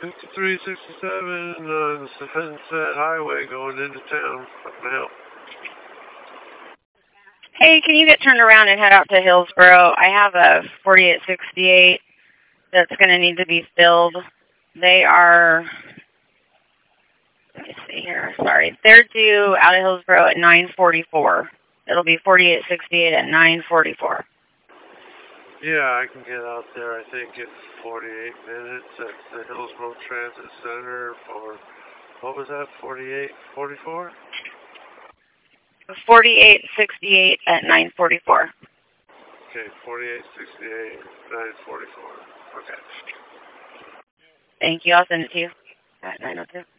5367 on the Sunset Highway going into town. How can I help? Hey, can you get turned around and head out to Hillsboro? I have a 4868 that's going to need to be filled. They are, let me see here, sorry. They're due out of Hillsboro at 9:44. It'll be 4868 at 9:44. Yeah, I can get out there, I think, in 48 minutes at the Hillsboro Transit Center for, what was that, 4844? 4868 at 9:44. Okay, 4868, 944. Okay. Thank you. I'll send it to you at 9:02.